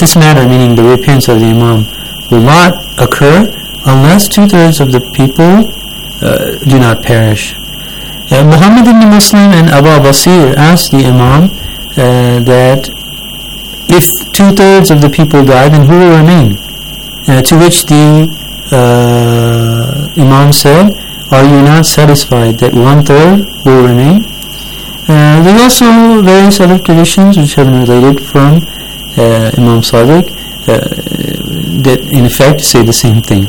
this matter, meaning the reappearance of the Imam, will not occur unless 2/3 of the people do not perish. Muhammad ibn Muslim and Abu Basir asked the Imam that if 2/3 of the people die, then who will remain? To which the Imam said, are you not satisfied that 1/3 will remain? There are also various other traditions which have been related from Imam Sadiq that in effect say the same thing.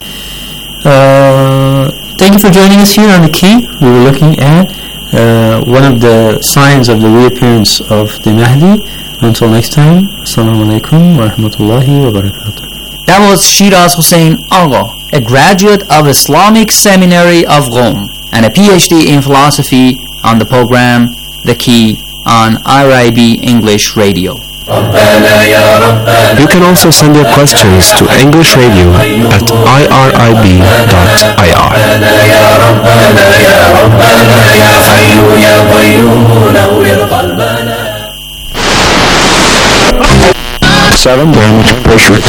Thank you for joining us here on The Key. We were looking at one of the signs of the reappearance of the Mahdi. Until next time, Assalamu alaikum wa rahmatullahi wa barakatuh. That was Shiraz Hussain Agha, a graduate of Islamic Seminary of Qom and a PhD in philosophy, on the program The Key on IRIB English Radio. You can also send your questions to English Radio at irib.ir. 7 damage pressure.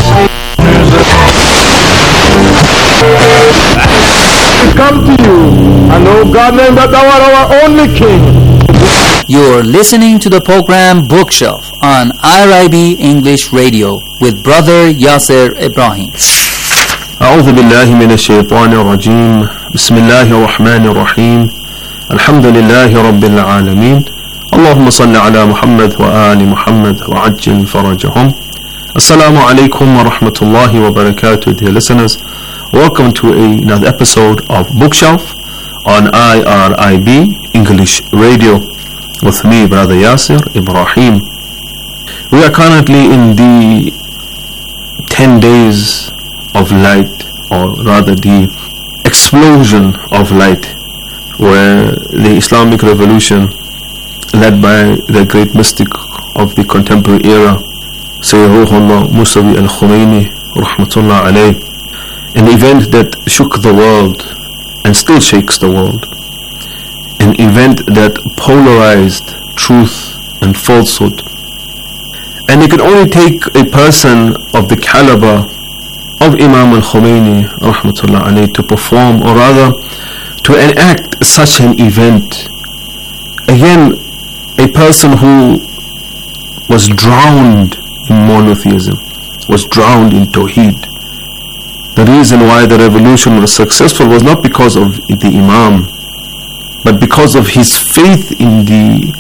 Come to you, and oh God, name that thou art our only King. You're listening to the program Bookshelf on IRIB English Radio with Brother Yasser Ibrahim. أعوذ بالله من الشيطان الرجيم. بسم الله الرحمن الرحيم. الحمد لله رب العالمين. اللهم صل على محمد وآل محمد وعجل فرجهم. Assalamu alaikum wa rahmatullahi wa barakatuh, dear listeners. Welcome to another episode of Bookshelf on IRIB English Radio with me, Brother Yasser Ibrahim. We are currently in the 10 days of light, or rather the explosion of light, where the Islamic revolution led by the great mystic of the contemporary era, Sayyid Ruhullah Musawi al-Khomeini rahmatullah alayh, an event that shook the world and still shakes the world, an event that polarized truth and falsehood. And it could only take a person of the caliber of Imam al-Khomeini rahmatullah alayh to perform, or rather to enact such an event. Again, a person who was drowned in monotheism, was drowned in Tawheed. The reason why the revolution was successful was not because of the Imam, but because of his faith in the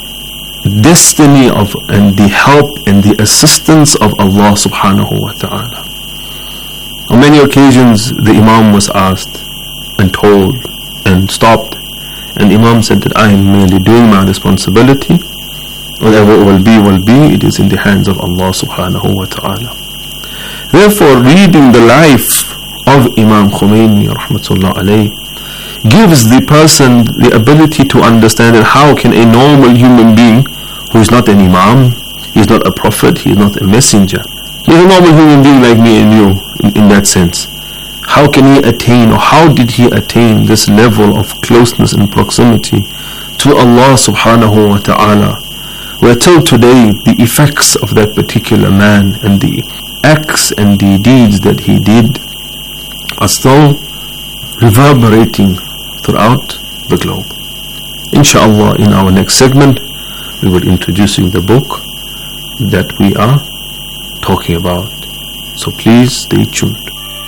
destiny of and the help and the assistance of Allah subhanahu wa ta'ala. On many occasions the Imam was asked and told and stopped, and Imam said that I am merely doing my responsibility. Whatever will be, it is in the hands of Allah subhanahu wa ta'ala. Therefore, reading the life of Imam Khomeini rahmatullah alayh gives the person the ability to understand that how can a normal human being who is not an Imam, he is not a prophet, he is not a messenger, he is a normal human being like me and you in that sense. How can he attain, or how did he attain this level of closeness and proximity to Allah subhanahu wa ta'ala, where till today the effects of that particular man and the acts and the deeds that he did are still reverberating throughout the globe. Inshallah, in our next segment we will introduce you the book that we are talking about. So please stay tuned.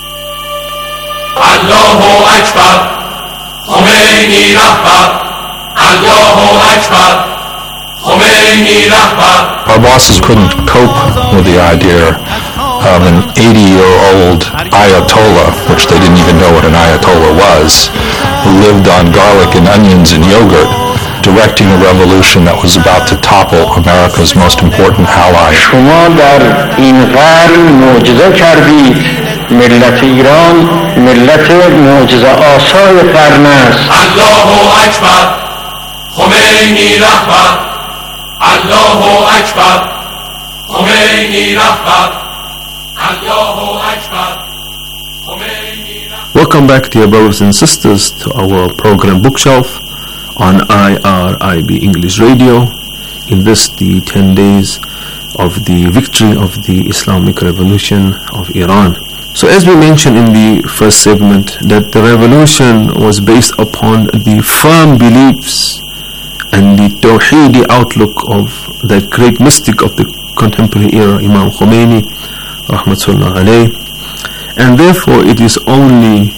Allahu Akbar, Khomeini Rahbar, Allahu Akbar, Khomeini Rahbar. Our bosses couldn't cope with the idea of an 80-year-old Ayatollah, which they didn't even know what an Ayatollah was, who lived on garlic and onions and yogurt, directing a revolution that was about to topple America's most important ally. شما در این قرن معجزه کردید. ملت ایران ملت معجزه آسای قرن است. الله اکبر، خمینی رهبر. الله اکبر، خمینی رهبر. الله اکبر، خمینی رهبر. Welcome back, dear brothers and sisters, to our program Bookshelf on IRIB English Radio. In this, the 10 days of the victory of the Islamic Revolution of Iran. So as we mentioned in the first segment, that the revolution was based upon the firm beliefs and the Tawheedi outlook of that great mystic of the contemporary era, Imam Khomeini, rahmatullah alayh. And therefore it is only,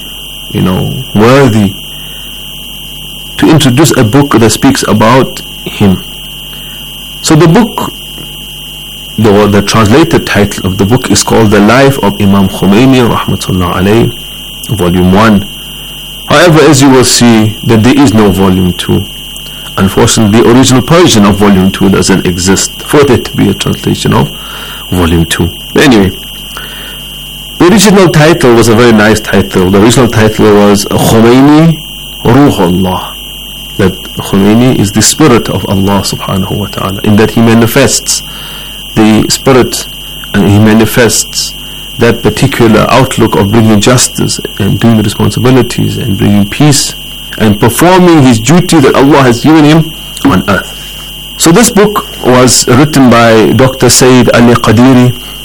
worthy to introduce a book that speaks about him. So the book, the translated title of the book is called The Life of Imam Khomeini, rahmatullah alayh, Volume 1. However, as you will see, that there is no Volume 2. Unfortunately, the original Persian of Volume 2 doesn't exist for there to be a translation of Volume 2. But anyway, the original title was a very nice title. The original title was Khomeini Ruhullah. That Khomeini is the spirit of Allah subhanahu wa ta'ala, in that he manifests the spirit and he manifests that particular outlook of bringing justice and doing the responsibilities and bringing peace and performing his duty that Allah has given him on earth. So this book was written by Dr. Sayyid Ali Qadiri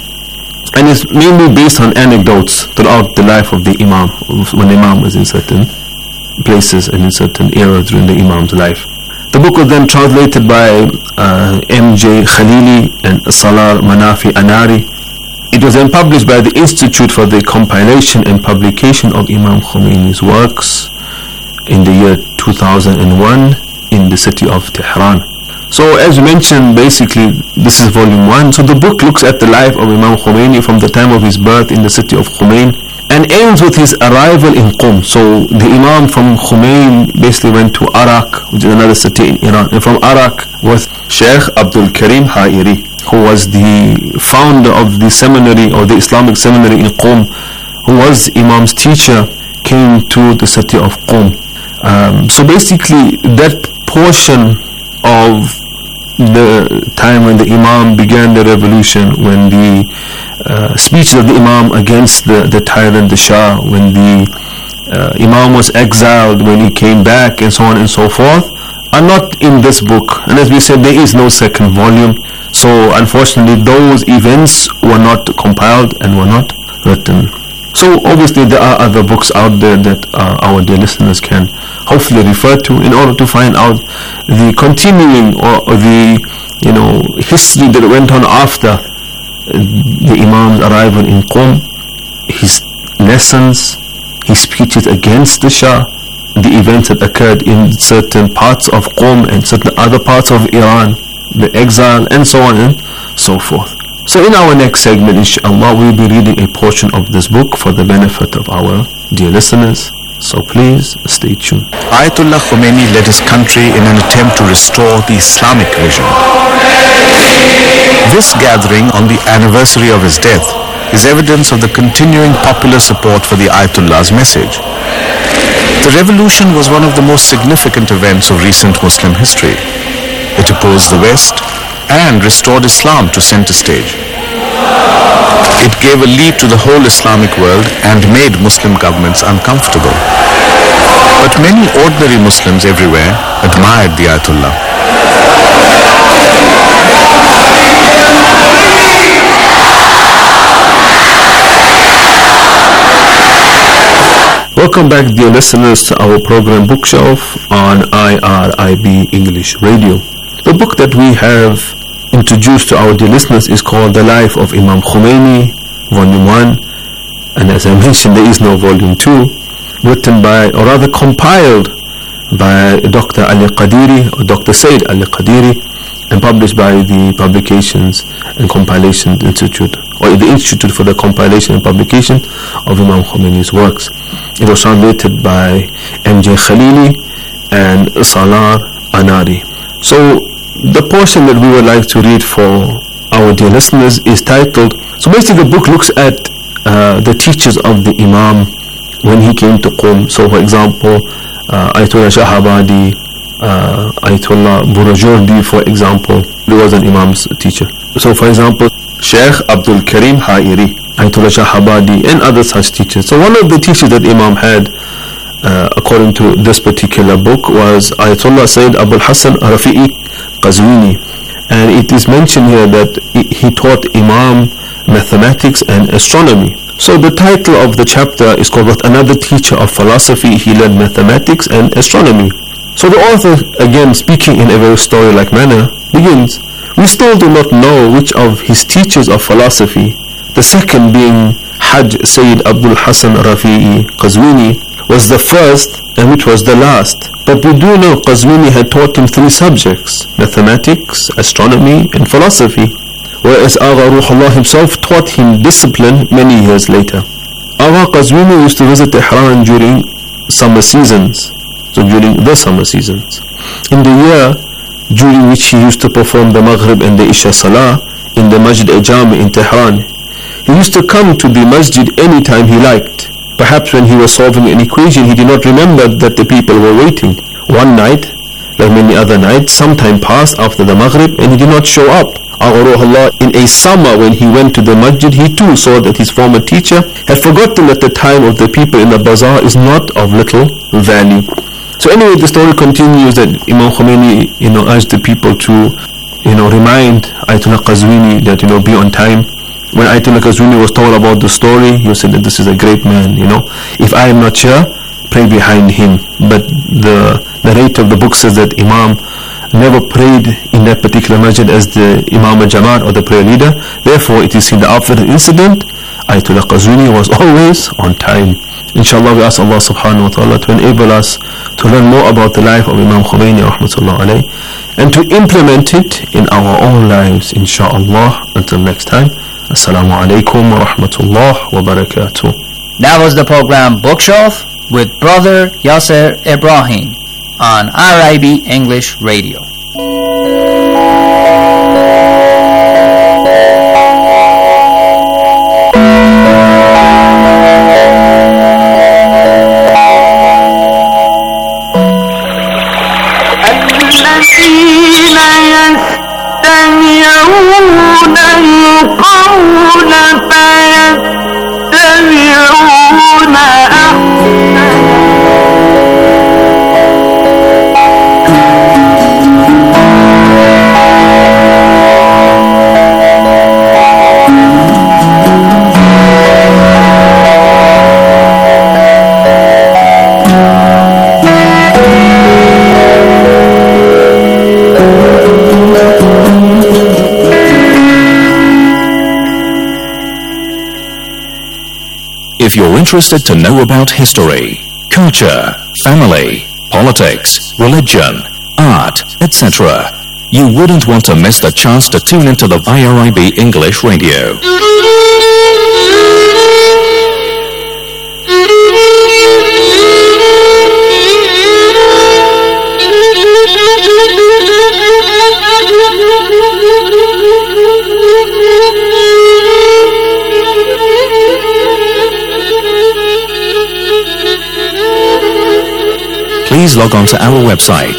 and is mainly based on anecdotes throughout the life of the Imam, when the Imam was in certain places and in certain eras during the Imam's life. The book was then translated by M.J. Khalili and Salar Manafi Anari. It was then published by the Institute for the Compilation and Publication of Imam Khomeini's works in the year 2001 in the city of Tehran. So as mentioned, basically this is volume 1. So the book looks at the life of Imam Khomeini from the time of his birth in the city of Khomein and ends with his arrival in Qom. So the Imam from Khomein basically went to Arak, which is another city in Iran, and from Arak was Sheikh Abdul Karim Ha'iri, who was the founder of the seminary or the Islamic seminary in Qom, who was Imam's teacher, came to the city of Qom. So basically that portion of the time when the Imam began the revolution, when the speech of the Imam against the tyrant, the Shah, when the Imam was exiled, when he came back, and so on and so forth, are not in this book. And as we said, there is no second volume. So unfortunately those events were not compiled and were not written. So obviously there are other books out there that our dear listeners can hopefully refer to in order to find out the continuing or the history that went on after the Imam's arrival in Qom, his lessons, his speeches against the Shah, the events that occurred in certain parts of Qom and certain other parts of Iran, the exile, and so on and so forth. So in our next segment, inshallah, we'll be reading a portion of this book for the benefit of our dear listeners. So please stay tuned. Ayatollah Khomeini led his country in an attempt to restore the Islamic vision. This gathering on the anniversary of his death is evidence of the continuing popular support for the Ayatollah's message. The revolution was one of the most significant events of recent Muslim history. It opposed the West and restored Islam to center stage. It gave a lead to the whole Islamic world and made Muslim governments uncomfortable. But many ordinary Muslims everywhere admired the Ayatollah. Welcome back, dear listeners, to our program Bookshelf on IRIB English Radio. The book that we have introduced to our dear listeners is called The Life of Imam Khomeini, Volume 1, and as I mentioned, there is no Volume 2, written by, or rather compiled by Dr. Ali Qadiri, or Dr. Sayyid Ali Qadiri, and published by the Publications and Compilation Institute, or the Institute for the Compilation and Publication of Imam Khomeini's works. It was translated by M.J. Khalili and Salar Anari. So the portion that we would like to read for our dear listeners is titled, so basically the book looks at the teachers of the Imam when he came to Qom. So for example, Ayatollah Shahabadi, Ayatollah Burajurdi, for example, he was an Imam's teacher. So for example, Sheikh Abdul Karim Ha'iri, Ayatollah Shahabadi, and other such teachers. So one of the teachers that Imam had, according to this particular book, was Ayatollah Sayyid Abul Hassan Rafi'i Qazwini. And it is mentioned here that he taught Imam mathematics and astronomy. So the title of the chapter is called "With Another Teacher of Philosophy He Led Mathematics and Astronomy." So the author, again speaking in a very story-like manner, begins, "We still do not know which of his teachers of philosophy, the second being Hajj Sayyid Abdul Hassan Rafi'i Qazwini, was the first and which was the last. But we do know Qazwini had taught him 3 subjects, mathematics, astronomy and philosophy, whereas Agha Ruhullah himself taught him discipline many years later. Agha Qazwini used to visit Tehran during summer seasons, so during the summer seasons. In the year during which he used to perform the Maghrib and the Isha Salah in the Masjid-e-Jami in Tehran, he used to come to the masjid any time he liked. Perhaps when he was solving an equation, he did not remember that the people were waiting. One night, like many other nights, some time passed after the Maghrib and he did not show up. Agha Ruhullah, in a summer when he went to the masjid, he too saw that his former teacher had forgotten that the time of the people in the bazaar is not of little value. So anyway, the story continues that Imam Khomeini, urged the people to, remind Ayatollah Qazwini that, be on time. When Ayatollah Qazwini was told about the story, he said that this is a great man, If I am not here, pray behind him. But the narrator of the book says that Imam never prayed in that particular masjid as the Imam al-Jamaat or the prayer leader. Therefore, it is seen that after the incident, Ayatollah Qazwini was always on time. Inshallah, we ask Allah subhanahu wa ta'ala to enable us to learn more about the life of Imam Khomeini rahmatullah alayh and to implement it in our own lives, inshallah. Until next time, Assalamu alaikum wa rahmatullah wa barakatuh. That was the program Bookshelf with Brother Yasser Ibrahim on RIB English Radio. If you're interested to know about history, culture, family, politics, religion, art, etc., you wouldn't want to miss the chance to tune into the IRIB English Radio. Please log on to our website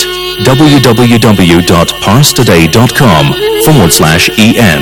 www.parstoday.com/en.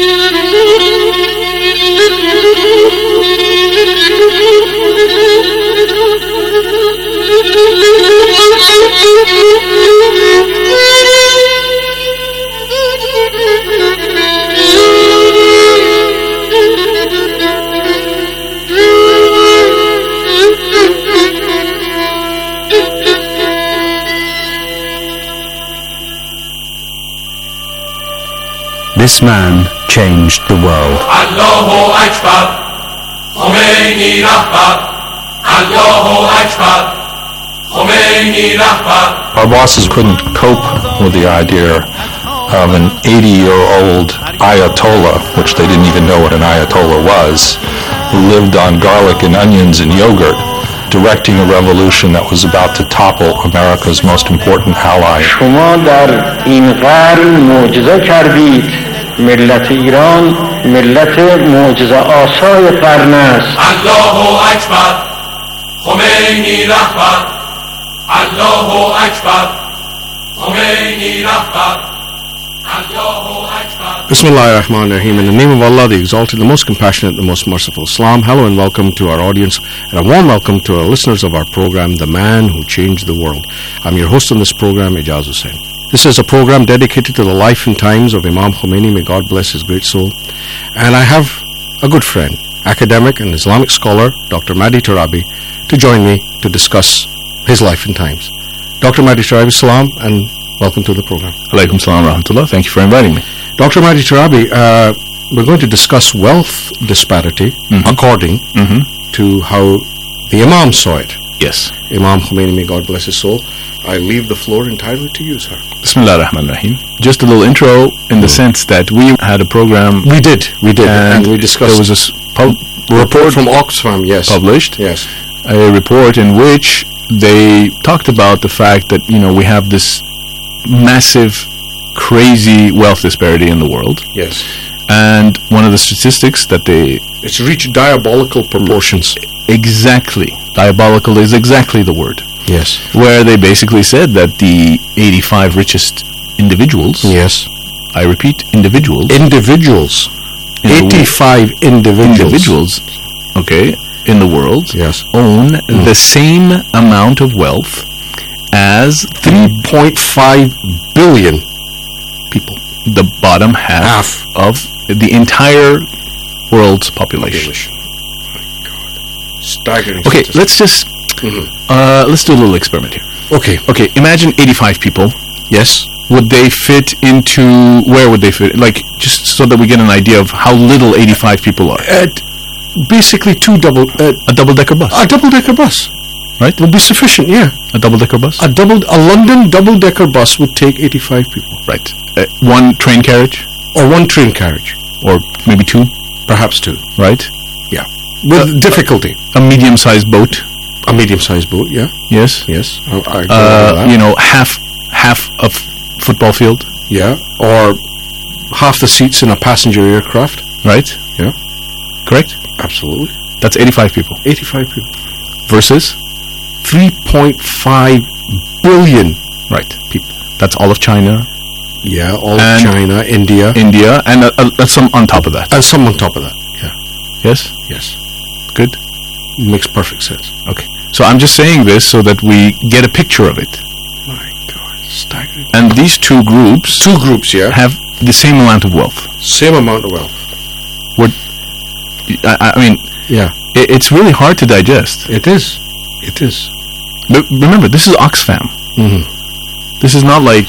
This man changed the world. Allahu Akbar, Khomeini Rahbar, Allahu Akbar, Khomeini Rahbar. Our bosses couldn't cope with the idea of an 80-year-old Ayatollah, which they didn't even know what an Ayatollah was, who lived on garlic and onions and yogurt, directing a revolution that was about to topple America's most important ally. شما در این قرن معجزه کردید. ملت ایران ملت معجزه آسای قرن است. Allahu Akbar, Khomeini Rahbar, Allahu Akbar, Khomeini Rahbar, Allahu Akbar. Bismillah ar-Rahman ar-Rahim. In the name of Allah, the Exalted, the Most Compassionate, the Most Merciful. Salam, hello and welcome to our audience and a warm welcome to our listeners of our program, The Man Who Changed the World. I'm your host on this program, Ijaz Hussain. This is a program dedicated to the life and times of Imam Khomeini. May God bless his great soul. And I have a good friend, academic and Islamic scholar, Dr. Mahdi Tarabi, to join me to discuss his life and times. Dr. Mahdi Tarabi, salam, and welcome to the program. Alaikum salam wa rahmatullah. Thank you for inviting me. Dr. Mahdi Tarabi, we're going to discuss wealth disparity according to how the Imam saw it. Yes. Imam Khomeini, may God bless his soul. I leave the floor entirely to you, sir. Bismillah ar-Rahman ar-Rahim. Just a little intro in the sense that we had a program. We did. And we discussed. There was a report from Oxfam, yes. Published. Yes. A report in which they talked about the fact that, we have this massive, crazy wealth disparity in the world. Yes. And one of the statistics that it's reached diabolical proportions. Exactly. Diabolical is exactly the word. Yes. Where they basically said that the 85 richest individuals. Yes. I repeat, individuals. 85 individuals. Okay, in the world. Yes. Own the same amount of wealth as 3.5 billion people. The bottom half of the entire world's population. My God. Staggering. Okay, let's just let's do a little experiment here. Okay. Imagine 85 people. Yes. Would they fit into, where would they fit? Like, just so that we get an idea of how little 85 people are. Basically a double-decker bus. A double-decker bus. Right? Would be sufficient, yeah. A double-decker bus? A London double-decker bus would take 85 people. Right. One train carriage? Or one train carriage. Or maybe two? Perhaps two. Right? Yeah. With difficulty. A medium-sized boat? A medium-sized boat, yeah. Yes? Yes. I agree with that. Half a football field? Yeah. Or half the seats in a passenger aircraft. Right? Yeah. Correct? Absolutely. That's 85 people. 85 people. Versus? 3.5 billion. Right. People. That's all of China. Yeah, all of China, India. And some on top of that. And some on top of that, yeah. Yes? Yes. Good? Makes perfect sense. Okay. So I'm just saying this so that we get a picture of it. My God, staggering. And these two groups... yeah. ...have the same amount of wealth. Same amount of wealth. I mean... Yeah. It's really hard to digest. It is. But remember, this is Oxfam. This is not like,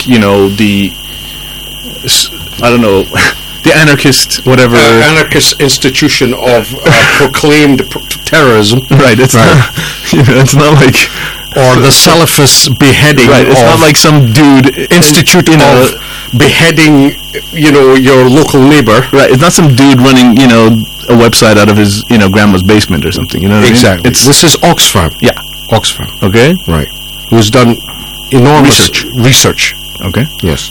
the anarchist, whatever... anarchist institution of proclaimed terrorism. Right, it's not... it's not like... Or the Salafist beheading. Right, it's not like some dude... Institute of beheading, your local neighbor. Right, it's not some dude running, a website out of his, grandma's basement or something. You know what exactly. I mean? This is Oxfam. Yeah. Oxfam. Okay. Right. Who's done enormous research. Okay. Yes.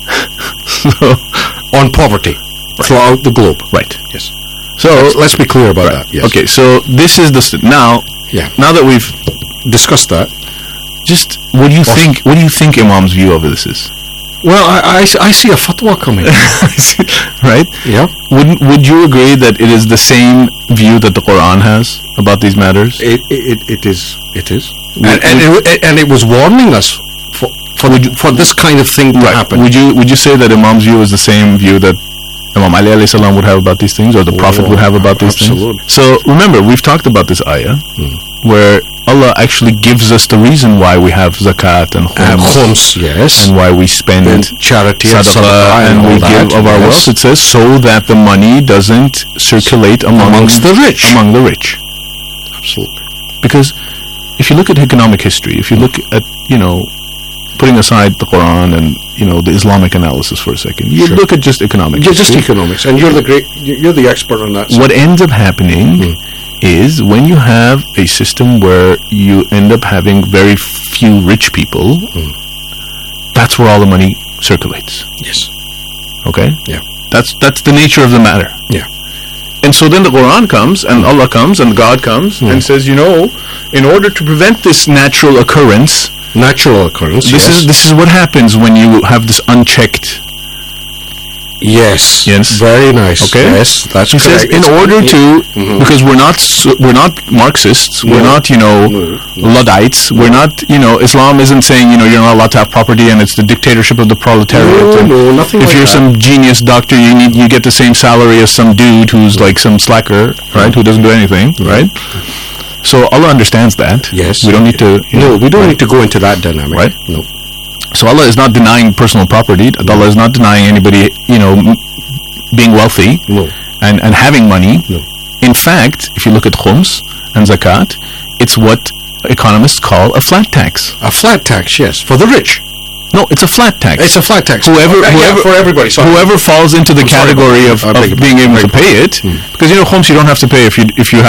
On poverty throughout the globe. Right. Yes. So let's be clear about that. Yes. Okay. So this is now. Yeah. Now that we've discussed that, just what do you think? What do you think Imam's view of this is? Well, I see a fatwa coming. Right? Yeah. Would you agree that it is the same view that the Quran has about these matters? It is. And it was warning us for this kind of thing to happen. Would you say that Imam's view is the same view that Imam Ali alayhi salam would have about these things, or the Prophet would have about these things? So remember, we've talked about this ayah where Allah actually gives us the reason why we have zakat and khums, yes, and why we spend charity sadaqah and we give of our wealth. It says so that the money doesn't circulate amongst the rich. Among the rich. Absolutely. Because if you look at economic history, if you look at, putting aside the Quran and, the Islamic analysis for a second, you look at just economics. Yeah, just economics. And you're the expert on that. What ends up happening is when you have a system where you end up having very few rich people, that's where all the money circulates. Yes. Okay? Yeah. That's the nature of the matter. Yeah. And so then the Quran comes, and Allah comes, and God comes, and says, in order to prevent this natural occurrence, this is what happens when you have this unchecked Yes. Yes. Very nice. Okay. Yes, that's he correct. says in order to, because we're not Marxists, we're not Luddites, we're not Islam isn't saying you're not allowed to have property and it's the dictatorship of the proletariat. No, nothing. If like you're that. some genius doctor, you get the same salary as some dude who's like some slacker, right? Who doesn't do anything, right? So Allah understands that. Yes. We don't need to. No, we don't need to go into that dynamic. Right. No. So Allah is not denying personal property. Allah is not denying anybody, being wealthy and having money. No. In fact, if you look at khums and zakat, it's what economists call a flat tax. A flat tax, yes, for the rich. No, it's a flat tax. It's a flat tax. Whoever for everybody. Sorry. Whoever falls into the category of being able to pay it, because khums you don't have to pay if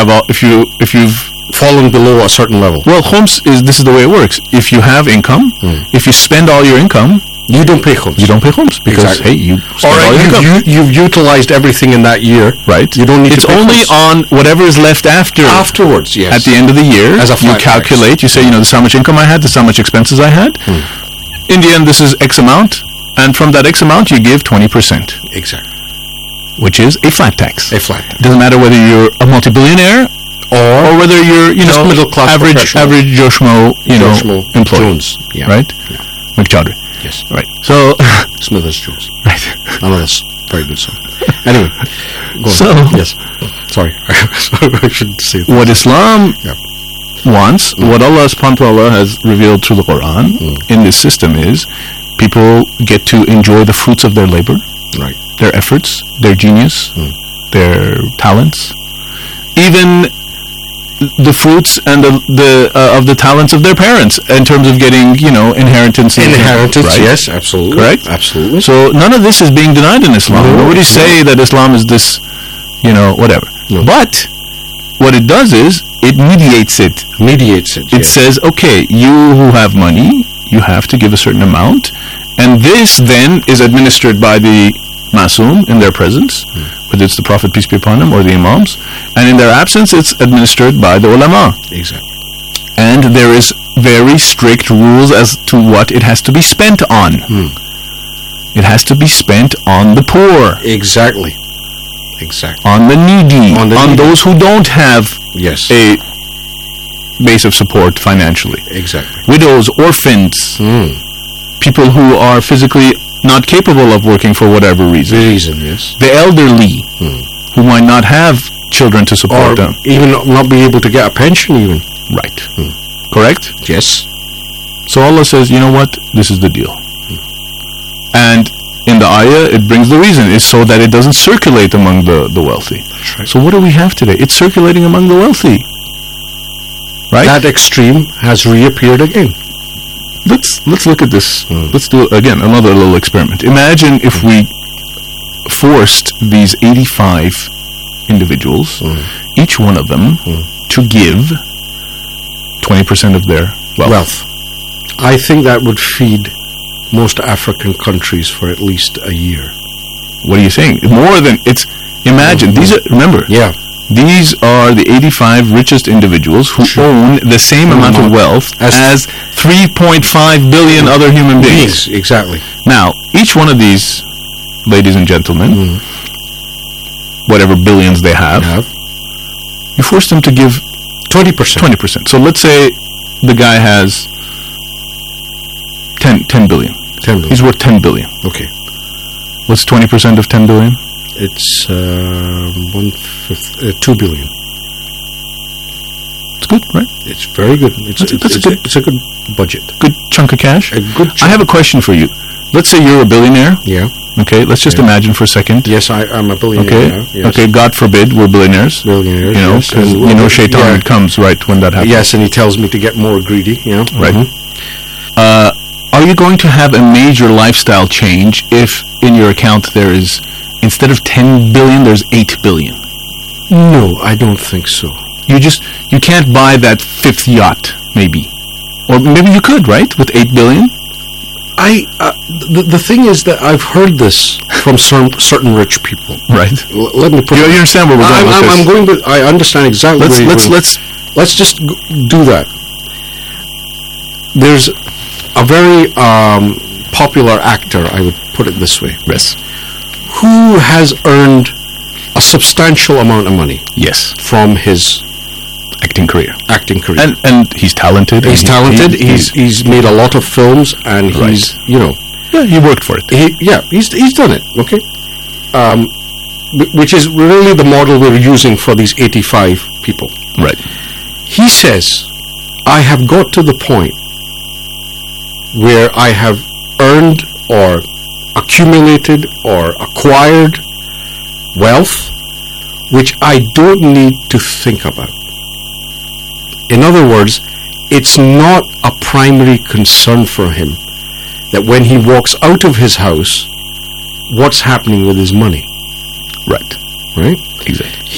you've fallen below a certain level. Well, khums this is the way it works. If you have income, if you spend all your income, you don't pay khums. You don't pay khums because hey, you spend all your income. You've utilized everything in that year, right? You don't need to pay only khums. On whatever is left afterwards. Yes. At the end of the year, as a you calculate. Tax. You say, this is how much income I had. This is how much expenses I had. In the end, this is X amount, and from that X amount, you give 20%. Exactly. Which is a flat tax. A flat tax. It doesn't matter whether you're a multi-billionaire or whether you're, just middle class average Joe Schmo, employee. Jones, right? Yeah. McChowdhury. Yes. Right. So Smithers Jones. Right. Another very good song. Anyway, go on. So yes. Sorry, I should say that. What Islam wants, what Allah subhanahu wa ta'ala has revealed through the Quran in this system is people get to enjoy the fruits of their labor, right? Their efforts, their genius, their talents, even the fruits and the of the talents of their parents in terms of getting inheritance. Inheritance, right? yes, absolutely, correct, absolutely. So none of this is being denied in Islam. Nobody say that Islam is this, whatever. No. But what it does is it mediates it. It says, okay, you who have money, you have to give a certain amount, and this then is administered by the Masoom in their presence, whether it's the Prophet, peace be upon him, or the Imams, and in their absence it's administered by the Ulama. Exactly. And there is very strict rules as to what it has to be spent on. It has to be spent on the poor. Exactly. On the needy. On those who don't have a base of support financially. Exactly. Widows, orphans, people who are physically not capable of working for whatever reason. Yes. The elderly, who might not have children to support them. Even not be able to get a pension even. Right. Correct? Yes. So Allah says, you know what? This is the deal. And in the ayah, it brings the reason, is so that it doesn't circulate among the wealthy. That's right. So what do we have today? It's circulating among the wealthy. Right? That extreme has reappeared again. Let's look at this. Let's do again another little experiment. Imagine if we forced these 85 individuals, each one of them, to give 20% of their wealth. I think that would feed most African countries for at least a year. What are you saying? More than it's. Imagine these are. Remember. Yeah. These are the 85 richest individuals who own the same amount of wealth as 3.5 billion other human beings. Exactly. Now, each one of these, ladies and gentlemen, whatever billions they have, you force them to give 20%. 20%. So let's say the guy has 10 billion. 10 billion. He's worth 10 billion. Okay. What's 20% of 10 billion? It's 2 billion. It's good, right? It's very good. It's a good budget. Good chunk of cash. A good chunk. I have a question for you. Let's say you're a billionaire. Yeah. Okay, let's just imagine for a second. Yes, I'm a billionaire. Okay. Now. Yes. Okay, God forbid we're billionaires. Billionaires. Because Shaitan comes right when that happens. Yes, and he tells me to get more greedy. Right. Are you going to have a major lifestyle change if in your account there is, instead of 10 billion, there's 8 billion? No, I don't think so. You can't buy that fifth yacht, maybe. Or maybe you could, right? With 8 billion? The thing is that I've heard this from certain rich people. Right. Let me put you understand where we're going with this? I'm going to, I understand exactly where you're going. Let's just do that. There's a very popular actor, I would put it this way. Yes. who has earned a substantial amount of money. Yes. From his acting career. And he's talented. He's talented. He's made a lot of films, and he's, you know. Yeah, he worked for it. He's done it, okay? Which is really the model we're using for these 85 people. Right. He says, I have got to the point where I have earned or accumulated or acquired wealth which I don't need to think about. In other words, it's not a primary concern for him that when he walks out of his house, what's happening with his money. Right. Right? Exactly.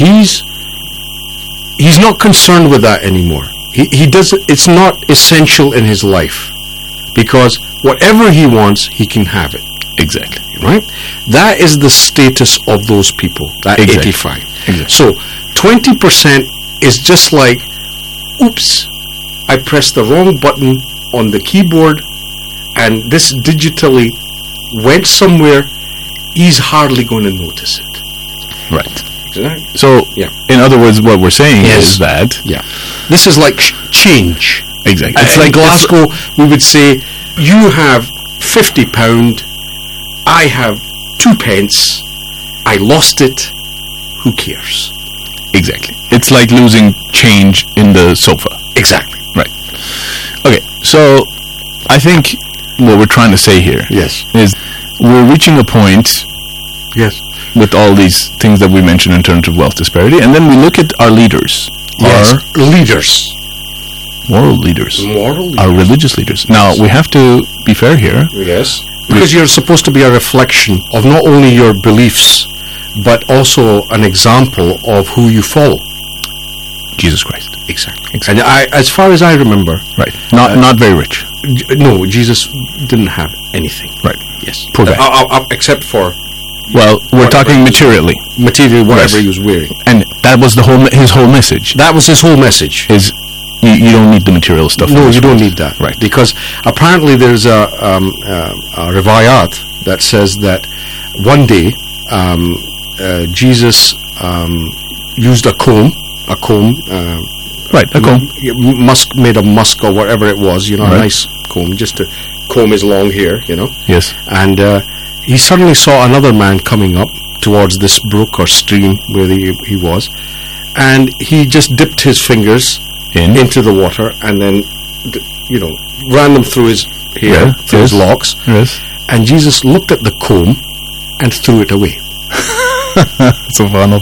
He's not concerned with that anymore. He does. It's not essential in his life, because whatever he wants, he can have it. Exactly. Right? That is the status of those people, that 85. Exactly. So 20% is just like, oops, I pressed the wrong button on the keyboard and this digitally went somewhere. He's hardly going to notice it. Right. Exactly. So, in other words, what we're saying is that... This is like change. Exactly. It's like Glasgow, we would say, you have £50, I have 2 pence, I lost it, who cares? Exactly. It's like losing change in the sofa. Exactly. Right. Okay, so I think what we're trying to say here is we're reaching a point with all these things that we mentioned in terms of wealth disparity, and then we look at our leaders. Our leaders. Moral leaders. Moral leaders. Our religious leaders. Now, we have to be fair here. Yes. Because you're supposed to be a reflection of not only your beliefs, but also an example of who you follow. Jesus Christ. Exactly. And as far as I remember... Right. Not very rich. No, Jesus didn't have anything. Right. Yes. Poor guy. Except for... Well, we're talking materially. Materially, whatever he was wearing. And that was his whole message. That was his whole message. Is you don't need the material stuff. No, you don't need that. Right. Because apparently there's a rivayat that says that one day Jesus used a comb, made of musk or whatever it was, a nice comb, just to comb his long hair, Yes. And he suddenly saw another man coming up towards this brook or stream where he was, and he just dipped his fingers into the water and then, ran them through his hair, through his locks. Yes. And Jesus looked at the comb and threw it away. Subhanallah.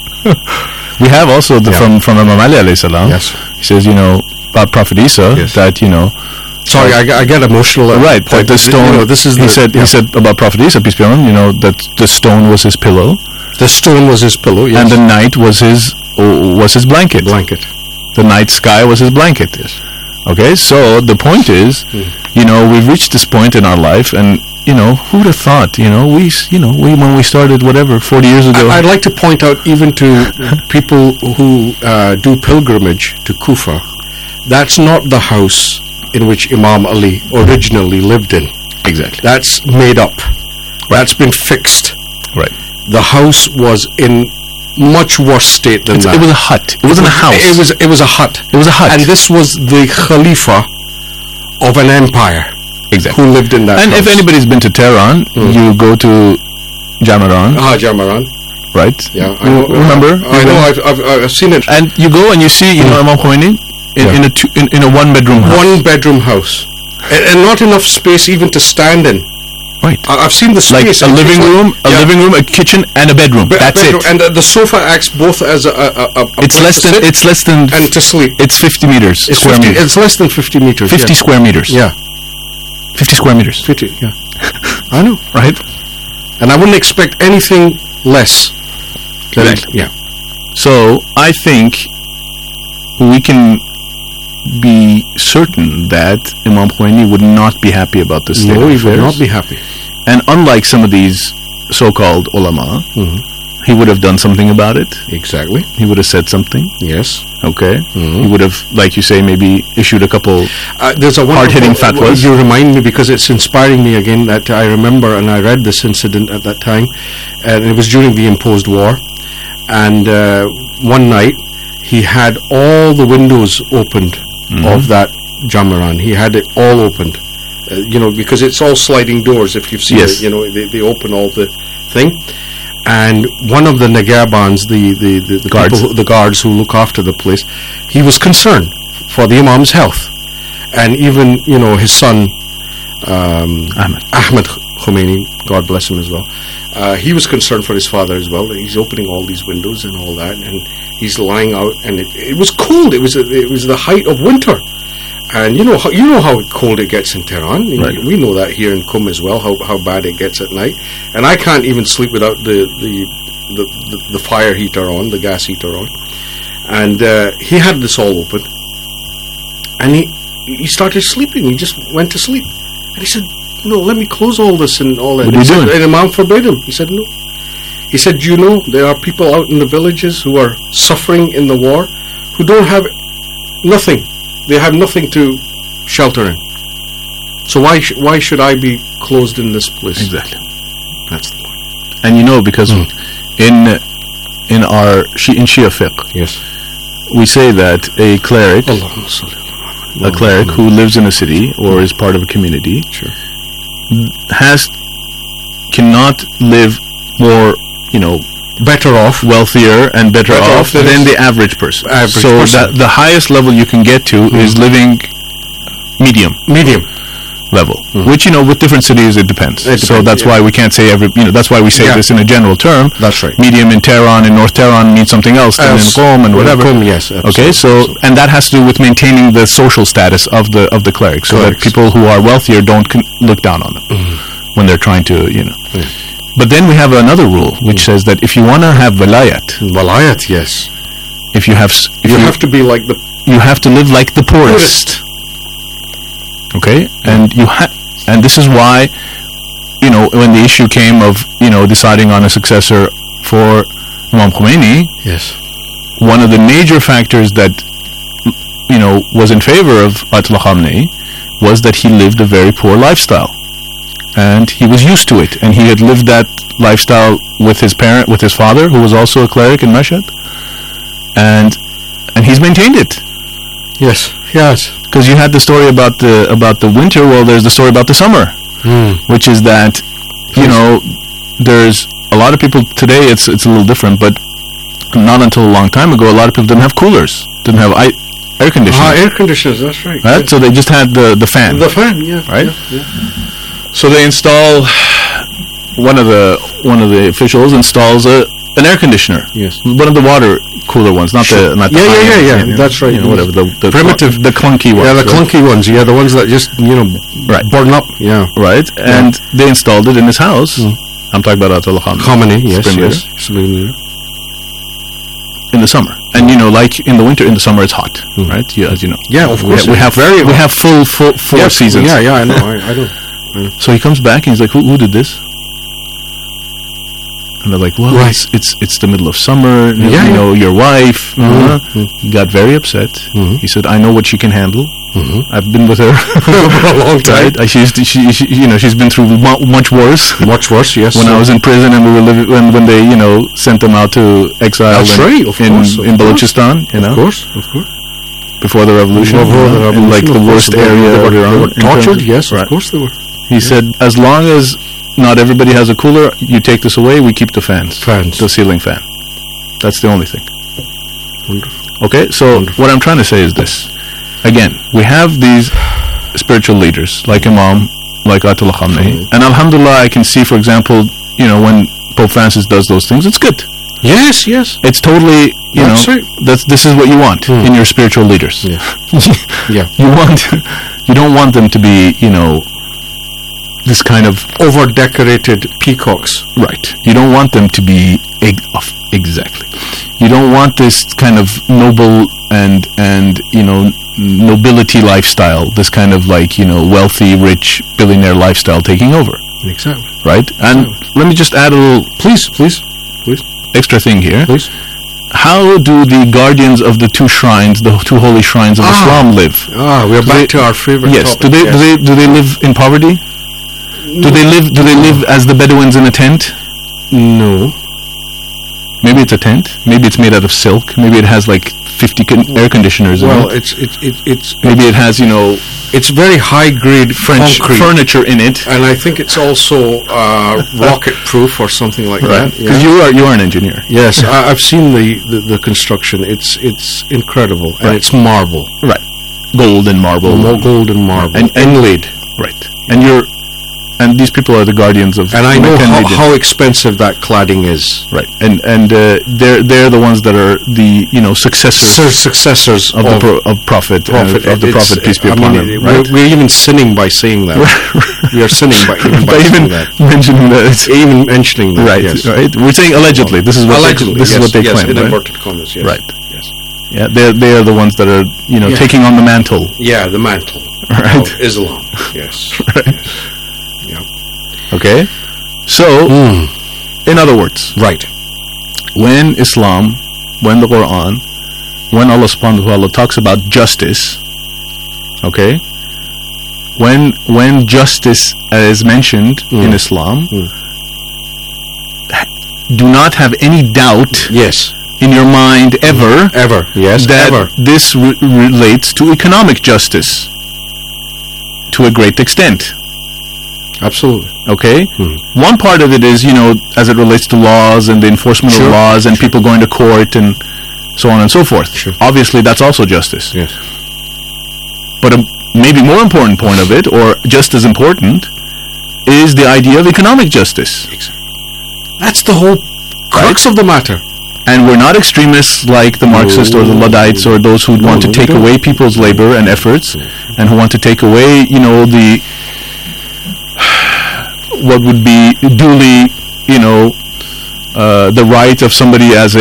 We have also from Imam Ali alayhi salam. Yes. He says, about Prophet Isa that, Sorry, I get emotional. Right, that the stone. He said about Prophet Isa, peace be on him, that the stone was his pillow. The stone was his pillow, yes. And the night was his blanket. The night sky was his blanket. Yes. Okay, so the point is, we've reached this point in our life, and who would have thought? When we started 40 years ago. I'd like to point out even to people who do pilgrimage to Kufa, that's not the house in which Imam Ali originally lived in. Exactly. That's made up. Right. That's been fixed. Right. The house was in much worse state than that. It was a hut. It wasn't a house. It was a hut. It was a hut. And this was the Khalifa of an empire. Exactly. Who lived in that And house. if anybody's been to Tehran, you go to Jamaran. Jamaran. Right? Yeah. Remember? I know, I've seen it. And you go and you see, Imam Khomeini in a one-bedroom house. One-bedroom house. And not enough space even to stand in. Right. I've seen the space. Like a living room, a kitchen, and a bedroom. That's it. And the sofa acts both as a it's less than and to sleep. It's 50 meters. Square meters. It's less than 50 meters. 50 square meters. Yeah. 50 square meters. 50, yeah. I know. Right? And I wouldn't expect anything less. Exactly. Yeah. So, I think we can be certain that Imam Khomeini would not be happy about this state of affairs. He would not be happy. And unlike some of these so-called ulama, he would have done something about it. Exactly. He would have said something. Yes. Okay. He would have, like you say, maybe issued a couple there's a hard-hitting fatwas. You remind me, because it's inspiring me again, that I remember, and I read this incident at that time, and it was during the imposed war. And one night, he had all the windows opened of that Jamaran. He had it all opened. Because it's all sliding doors. If you've seen it, they open all the thing. And one of the Nagarbans, the guards. people, the guards who look after the place, he was concerned for the Imam's health. And even, his son, Ahmed Khomeini, God bless him as well, he was concerned for his father as well. He's opening all these windows and all that, and he's lying out, and it was cold. It was the height of winter. And you know how cold it gets in Tehran. Right. We know that here in Qum as well, how bad it gets at night. And I can't even sleep without the fire heater on, the gas heater on. And he had this all open, and he started sleeping. He just went to sleep, and he said, let me close all this and all that. What are you doing? And Imam forbade him. He said, no. He said, there are people out in the villages who are suffering in the war, who don't have nothing. They have nothing to shelter in. So why should I be closed in this place? Exactly. That's the point. And because in Shia fiqh, yes, we say that a cleric who lives in a city or is part of a community cannot live more, better off, wealthier and better off than the average person. That the highest level you can get to is living medium level, which with different cities it depends. So that's why we can't say that's why we say this in a general term. That's right. Medium in Tehran and North Tehran means something else than in Qom and whatever. Yes. Okay, so and that has to do with maintaining the social status of the clerics, so that people who are wealthier don't look down on them when they're trying to But then we have another rule which says that if you want to have walayat, yes, if you have to be like you have to live like the poorest. Okay, and and this is why when the issue came of deciding on a successor for Imam Khomeini, yes, one of the major factors that was in favor of Ayatollah Khamenei was that he lived a very poor lifestyle. And he was used to it, and he had lived that lifestyle with his father, who was also a cleric in Mashhad, and he's maintained it. Yes, he has. Because you had the story about the winter. Well, there's the story about the summer, which is that there's a lot of people today. It's a little different, but not until a long time ago, a lot of people didn't have coolers, didn't have air conditioners. Air conditioners, that's right. Right, yes. So they just had the fan. The fan, yeah. Right. Yeah. So they install one of the officials installs an air conditioner. Yes. One of the water cooler ones, not the yeah. That's right. Whatever the primitive, the clunky ones. Yeah, the clunky ones. Yeah, the ones that just burn up. Yeah. Right. And they installed it in his house. I'm talking about Ayatollah Khamenei. Yes. In the summer, and like in the winter, in the summer it's hot, right? As you know. Yeah, of course. We have full seasons. Yeah, I know. I know. So he comes back and he's like, "Who did this?" And they're like, "Well, it's the middle of summer. Your wife." He got very upset. He said, "I know what she can handle. I've been with her for a long time. Right? She's been through much worse. Much worse, yes. When I was in prison and we were living, when they sent them out to exile. That's right, of course, in Balochistan. Of course. Before the revolution. In like the worst area. They were tortured. Yes, of course they were. He said, as long as not everybody has a cooler, you take this away, we keep the fans. The ceiling fan. That's the only thing. Wonderful. Okay, so what I'm trying to say is this. Again, we have these spiritual leaders, like Imam, like Ayatollah Khamenei. And alhamdulillah, I can see, for example, when Pope Francis does those things, it's good. Yes. It's totally, this is what you want in your spiritual leaders. Yeah. You don't want them to be, this kind of over-decorated peacocks. Right. You don't want them to be exactly. You don't want this kind of noble and nobility lifestyle, this kind of wealthy, rich, billionaire lifestyle taking over. Exactly. Right? And let me just add a little... Please. extra thing here. Please. How do the guardians of the two shrines, the two holy shrines of Islam, live? We're back to our favorite yes. topic. Do they live in poverty? Do they live as the Bedouins in a tent? No. Maybe it's a tent. Maybe it's made out of silk. Maybe it has like 50 air conditioners in it. Well, it's maybe it has, it's very high-grade French concrete. furniture in it, and I think it's also rocket-proof or something like that. Because you are an engineer. Yes, I've seen the construction. It's incredible, and it's marble. Right, gold and marble. More gold and marble, and inlaid. Right, and these people are the guardians of. And I know how expensive that cladding is. Right, and they're the ones that are the successors of the Prophet of the Prophet, peace be upon him. Right? We're even sinning by saying that. We are sinning by even mentioning that. Even mentioning that. Right, yes. Right. We're saying allegedly. This is what they claim. In inverted commas. Yes. Right. Yes. Yeah, they are the ones that are taking on the mantle. Yeah, the mantle. Right. Of Islam. Yes. Right. Yes. Okay, so in other words, right, when Islam, when the Quran, when Allah subhanahu wa ta'ala talks about justice, okay, when justice is mentioned in Islam, do not have any doubt in your mind ever that this relates to economic justice to a great extent. Absolutely. Okay? One part of it is, as it relates to laws and the enforcement of laws and people going to court and so on and so forth. Sure. Obviously, that's also justice. Yes. But a maybe more important point of it, or just as important, is the idea of economic justice. Exactly. That's the whole crux of the matter. And we're not extremists like the Marxists or the Luddites or those who want to take away people's labor and efforts and who want to take away, what would be duly, the right of somebody as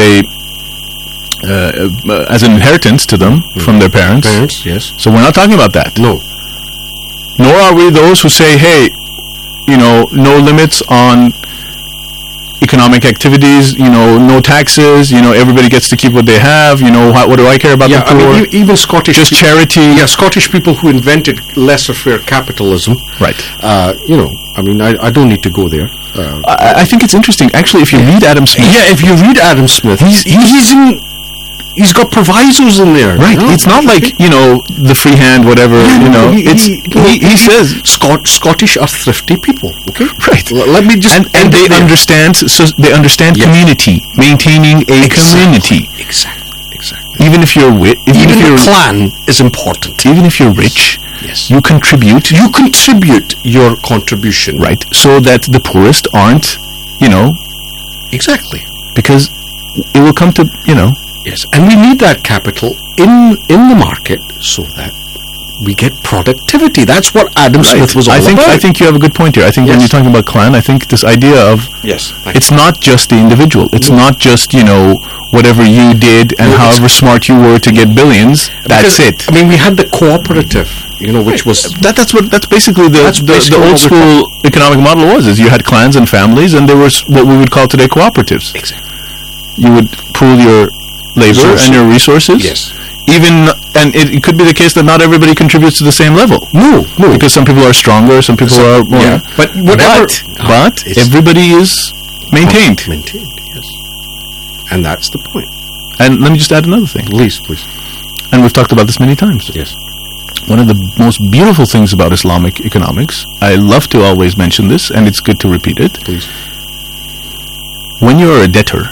an inheritance to them from their parents. Yes. So we're not talking about that. No. Nor are we those who say, hey, no limits on economic activities, no taxes, everybody gets to keep what they have, what do I care about the poor? I mean, even Scottish just people, charity. Yeah, Scottish people who invented laissez-faire capitalism. Right. I don't need to go there. I think it's interesting, actually, if you read Adam Smith. Yeah, if you read Adam Smith, he's got provisos in there. Right. It's not like, the free hand, whatever, he says Scottish are thrifty people. Okay. Right. Let me just and they understand community, maintaining a community. Exactly. Even if you're even your clan is important. Even if you're rich, yes, you contribute your contribution. Right. So that the poorest aren't, Exactly. Because it will come to, Yes, and we need that capital in the market so that we get productivity. That's what Adam Smith was all about. I think you have a good point here. I think when you're talking about clan, I think this idea of it's not just the individual. It's not just, whatever you did and however smart you were to get billions. That's it. I mean, we had the cooperative, which was that's basically the old school economic model was. Is you had clans and families, and there was what we would call today cooperatives. Exactly. You would pool your labor and your resources. Yes. And it could be the case that not everybody contributes to the same level. No. Because some people are stronger, some people are more. Yeah. But whatever. But everybody is maintained. Maintained, yes. And that's the point. And let me just add another thing. Please. And we've talked about this many times. Yes. One of the most beautiful things about Islamic economics, I love to always mention this, and it's good to repeat it. Please. When you're a debtor.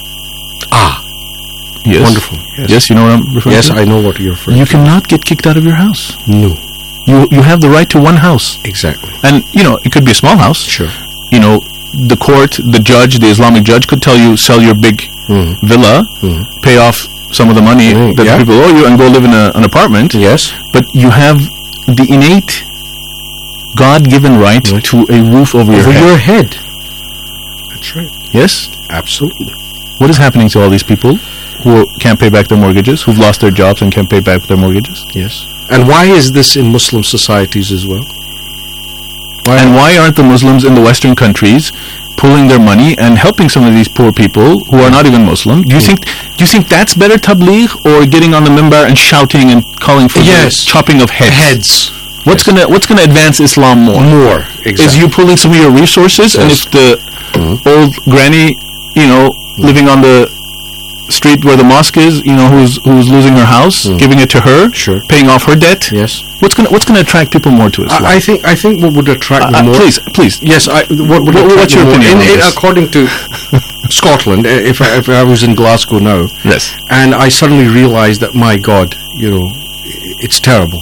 Yes. Wonderful. Yes, you know what I'm referring to? Yes, I know what you're referring to. You cannot get kicked out of your house. No. You have the right to one house. Exactly. And, it could be a small house. Sure. The court, the judge, the Islamic judge could tell you, sell your big villa, pay off some of the money that people owe you and go live in an apartment. Yes. But you have the innate God-given right to a roof over your head. That's right. Yes? Absolutely. What is happening to all these people who can't pay back their mortgages, who've lost their jobs and can't pay back their mortgages? Yes. And why is this in Muslim societies as well? Why aren't the Muslims in the Western countries pooling their money and helping some of these poor people who are not even Muslim. Do you think that's better tabligh, or getting on the minbar and shouting and calling for the chopping of heads? What's gonna advance Islam more? Exactly. Is you pooling some of your resources, and if the old granny, living on the street where the mosque is, who's losing her house, giving it to her, paying off her debt. Yes. What's gonna attract people more to Islam? I think what would attract them more. Please. Yes. What's your opinion on this? According to Scotland, if I was in Glasgow now, yes, and I suddenly realised that, my God, it's terrible.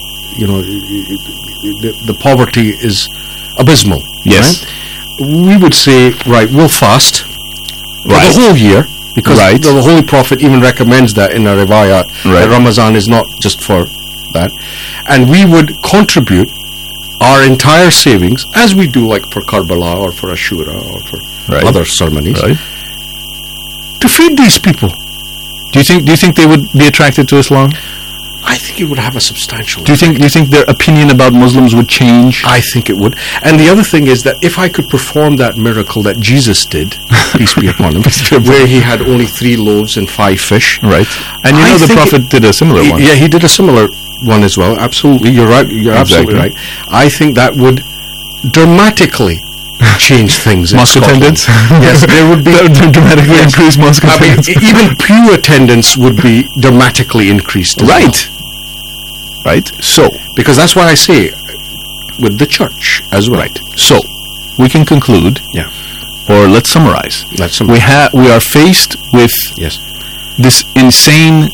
The poverty is abysmal. Yes. Right? We would say, right, we'll fast for the whole year, because the Holy Prophet even recommends that in a riwayah, that Ramadan is not just for that. And we would contribute our entire savings, as we do like for Karbala or for Ashura or for other ceremonies, to feed these people. Do you think they would be attracted to Islam? I think it would have a substantial Do you think their opinion about Muslims would change? I think it would. And the other thing is that if I could perform that miracle that Jesus did, peace be upon him, where he had only 3 loaves and 5 fish. Right. And the Prophet did a similar one. Yeah, he did a similar one as well. Absolutely. You're right. You're absolutely right. I think that would dramatically change things. Mosque attendance? Yes, there would be dramatically increase mosque attendance. Even pew attendance would be dramatically increased. Right. So, because that's why I say with the church as well. Right. So, we can conclude. Yeah. Or let's summarize. We are faced with this insane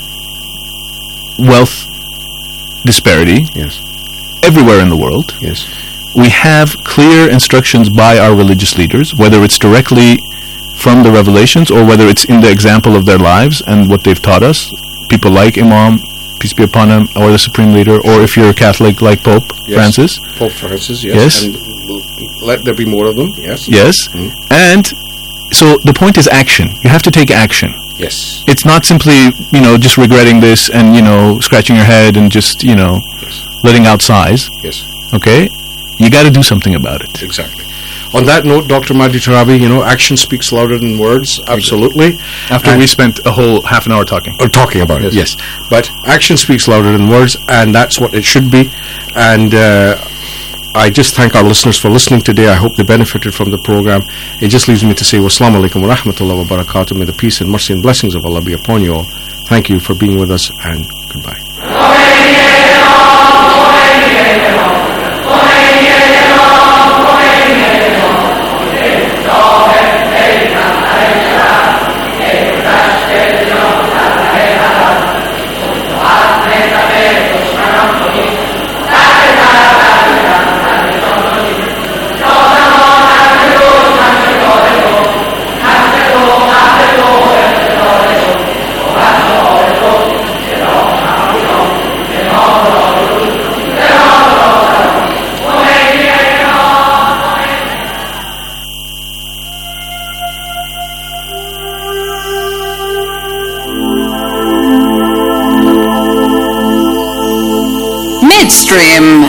wealth disparity. Yes. Everywhere in the world. Yes. We have clear instructions by our religious leaders, whether it's directly from the revelations or whether it's in the example of their lives and what they've taught us. People like Imam, peace be upon him, or the Supreme Leader, or if you're a Catholic like Pope Francis. Pope Francis, yes. And let there be more of them, yes. Yes. And so the point is action. You have to take action. Yes. It's not simply, just regretting this and, scratching your head and just, letting out sighs. Yes. Okay? You got to do something about it. Exactly. On that note, Dr. Mahdi Tarabi, action speaks louder than words. Absolutely. After we spent a whole half an hour talking. Talking about it, yes. But action speaks louder than words, and that's what it should be. And I just thank our listeners for listening today. I hope they benefited from the program. It just leaves me to say, wassalamu alaikum wa rahmatullahi wa barakatuh. May the peace and mercy and blessings of Allah be upon you all. Thank you for being with us, and goodbye. Midstream.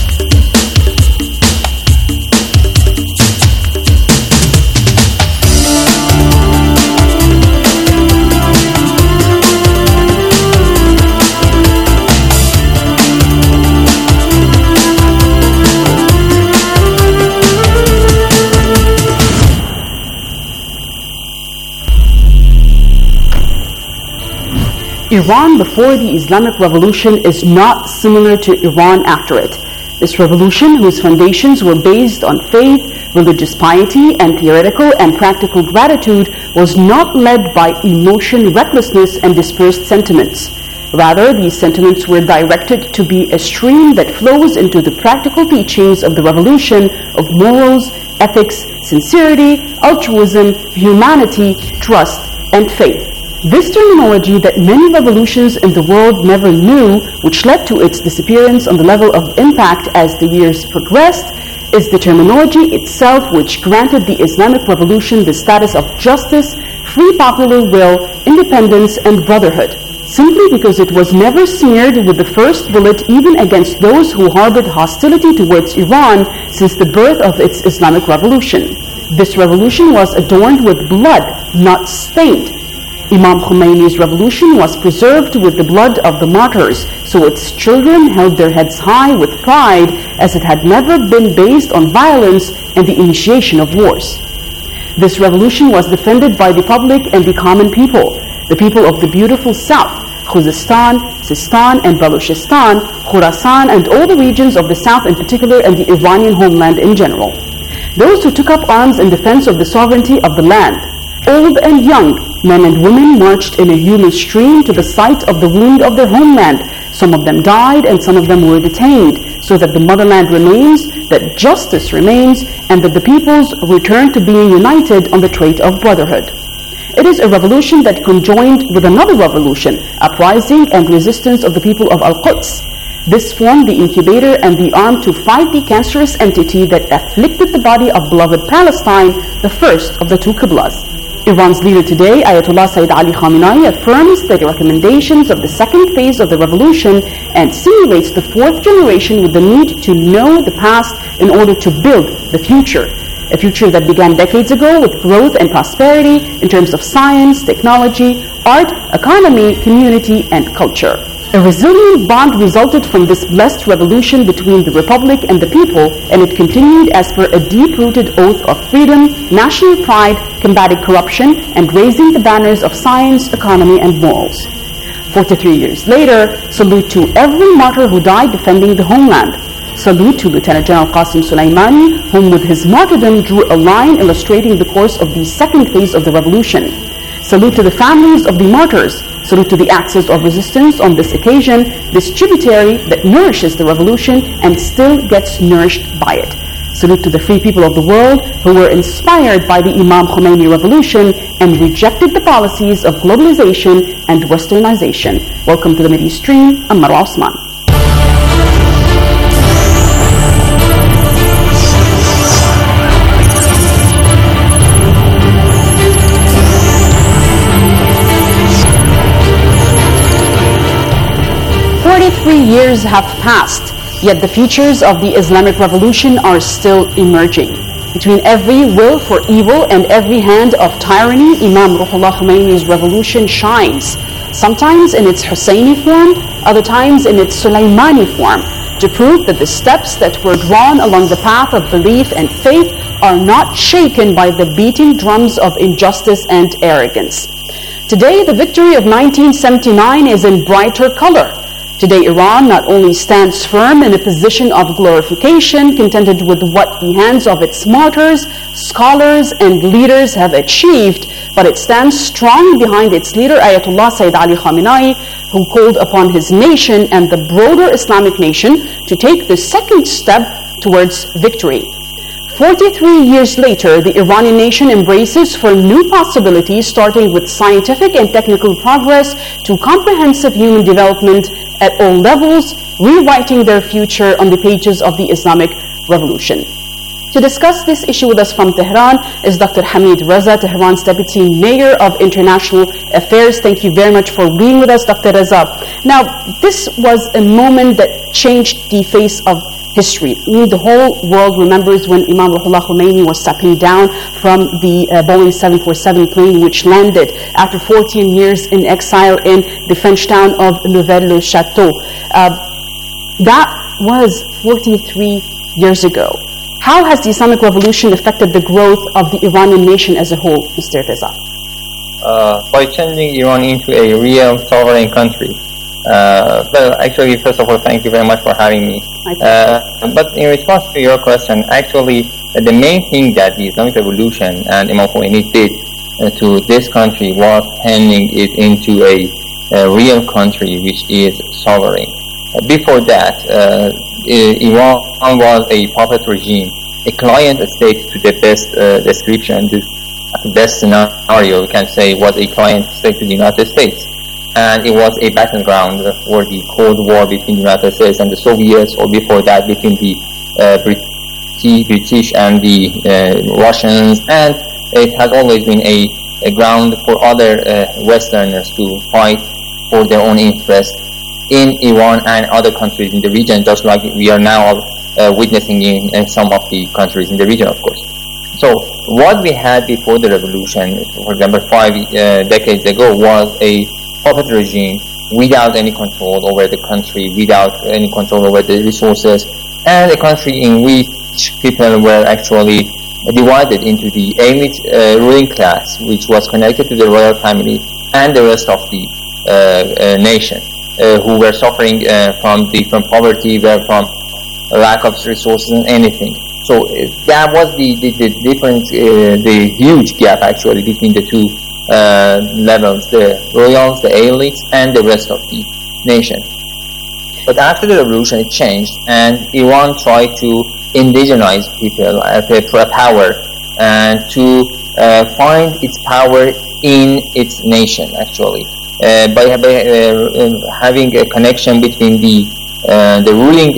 Iran before the Islamic Revolution is not similar to Iran after it. This revolution, whose foundations were based on faith, religious piety, and theoretical and practical gratitude, was not led by emotion, recklessness, and dispersed sentiments. Rather, these sentiments were directed to be a stream that flows into the practical teachings of the revolution of morals, ethics, sincerity, altruism, humanity, trust, and faith. This terminology that many revolutions in the world never knew, which led to its disappearance on the level of impact as the years progressed, is the terminology itself which granted the Islamic Revolution the status of justice, free popular will, independence, and brotherhood, simply because it was never smeared with the first bullet even against those who harbored hostility towards Iran since the birth of its Islamic Revolution. This revolution was adorned with blood, not stained. Imam Khomeini's revolution was preserved with the blood of the martyrs, so its children held their heads high with pride, as it had never been based on violence and the initiation of wars. This revolution was defended by the public and the common people, the people of the beautiful south, Khuzestan, Sistan and Baluchistan, Khurasan and all the regions of the south in particular, and the Iranian homeland in general. Those who took up arms in defense of the sovereignty of the land. Old and young, men and women marched in a human stream to the site of the wound of their homeland. Some of them died and some of them were detained, so that the motherland remains, that justice remains, and that the peoples return to being united on the trait of brotherhood. It is a revolution that conjoined with another revolution, uprising and resistance of the people of Al-Quds. This formed the incubator and the arm to fight the cancerous entity that afflicted the body of beloved Palestine, the first of the two Qiblas. Iran's leader today, Ayatollah Sayyid Ali Khamenei, affirms the recommendations of the second phase of the revolution and simulates the fourth generation with the need to know the past in order to build the future. A future that began decades ago with growth and prosperity in terms of science, technology, art, economy, community, and culture. A resilient bond resulted from this blessed revolution between the Republic and the people, and it continued as per a deep-rooted oath of freedom, national pride, combating corruption, and raising the banners of science, economy, and morals. 43 years later, salute to every martyr who died defending the homeland. Salute to Lieutenant General Qasim Soleimani, whom with his martyrdom drew a line illustrating the course of the second phase of the revolution. Salute to the families of the martyrs. Salute to the axis of resistance on this occasion, this tributary that nourishes the revolution and still gets nourished by it. Salute to the free people of the world who were inspired by the Imam Khomeini revolution and rejected the policies of globalization and westernization. Welcome to the Mideast Stream. I'm Marwa Osman. 43 years have passed, yet the features of the Islamic Revolution are still emerging. Between every will for evil and every hand of tyranny, Imam Ruhollah Khomeini's revolution shines, sometimes in its Husseini form, other times in its Soleimani form, to prove that the steps that were drawn along the path of belief and faith are not shaken by the beating drums of injustice and arrogance. Today, the victory of 1979 is in brighter color. Today, Iran not only stands firm in a position of glorification, contented with what the hands of its martyrs, scholars, and leaders have achieved, but it stands strong behind its leader, Ayatollah Sayyid Ali Khamenei, who called upon his nation and the broader Islamic nation to take the second step towards victory. 43 years later, the Iranian nation embraces for new possibilities, starting with scientific and technical progress to comprehensive human development at all levels, rewriting their future on the pages of the Islamic Revolution. To discuss this issue with us from Tehran is Dr. Hamid Reza, Tehran's Deputy Mayor of International Affairs. Thank you very much for being with us, Dr. Reza. Now, this was a moment that changed the face of history. The whole world remembers when Imam Ruhollah Khomeini was stepping down from the Boeing 747 plane, which landed after 14 years in exile in the French town of Neuville-le-Château. That was 43 years ago. How has the Islamic Revolution affected the growth of the Iranian nation as a whole, Mr. Reza? By changing Iran into a real sovereign country. Well, actually, first of all, thank you very much for having me. But in response to your question, actually, the main thing that the Islamic Revolution and Imam Khomeini did to this country was turning it into a real country which is sovereign. Before that, Iran was a puppet regime, a client state to the best description, the best scenario, we can say, was a client state to the United States. And it was a battleground for the Cold War between the United States and the Soviets, or before that between the British and the Russians, and it has always been a ground for other Westerners to fight for their own interests in Iran and other countries in the region, just like we are now witnessing in some of the countries in the region, of course. So what we had before the revolution, for example, 5 decades ago, was a puppet regime without any control over the country, without any control over the resources, and a country in which people were actually divided into the elite ruling class, which was connected to the royal family, and the rest of the nation, who were suffering from poverty, from lack of resources and anything. So that was the difference, the huge gap actually between the two levels, the royals, the elites, and the rest of the nation. But after the revolution, it changed, and Iran tried to indigenize people for power and to find its power in its nation, actually, by having a connection between the ruling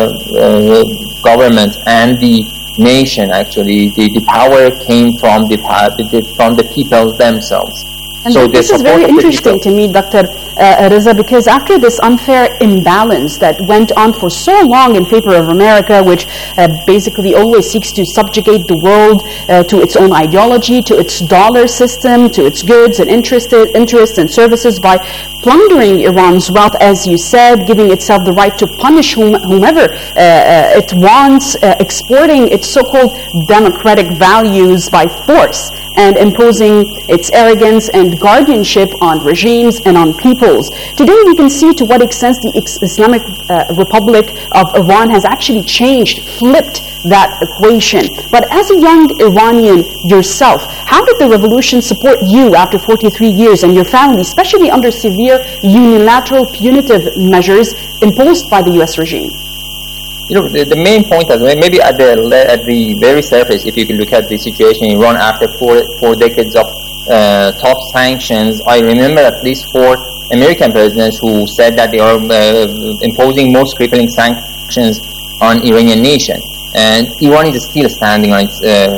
government and the nation. Actually, the power came from the people themselves. And so this is very interesting to me, Dr. Reza, because after this unfair imbalance that went on for so long in favor of America, which basically always seeks to subjugate the world to its own ideology, to its dollar system, to its goods and interests and services, by plundering Iran's wealth, as you said, giving itself the right to punish whomever it wants, exporting its so-called democratic values by force, and imposing its arrogance and guardianship on regimes and on peoples. Today we can see to what extent the Islamic Republic of Iran has actually changed, flipped that equation. But as a young Iranian yourself, how did the revolution support you after 43 years and your family, especially under severe unilateral punitive measures imposed by the US regime? You know, the main point is maybe at the very surface, if you can look at the situation in Iran after four decades of tough sanctions. I remember at least 4 American presidents who said that they are imposing most crippling sanctions on Iranian nation. And Iran is still standing on its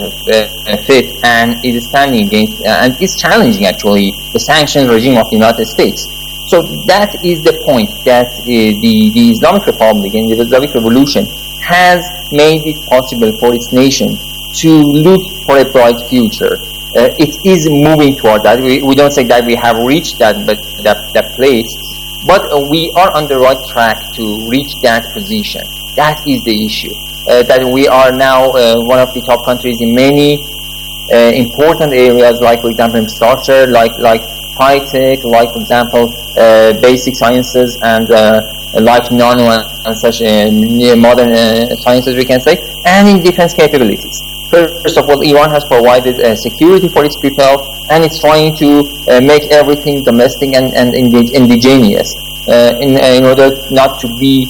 feet and is standing against and is challenging actually the sanctions regime of the United States. So that is the point, that the Islamic Republic and the Islamic Revolution has made it possible for its nation to look for a bright future. It is moving toward that. We don't say that we have reached that place, but we are on the right track to reach that position. That is the issue. That we are now one of the top countries in many important areas, like for example infrastructure, like high-tech, like for example basic sciences, and like nano and such modern sciences, we can say, and in defense capabilities. First of all, Iran has provided security for its people, and it's trying to make everything domestic and indigenous in order not to be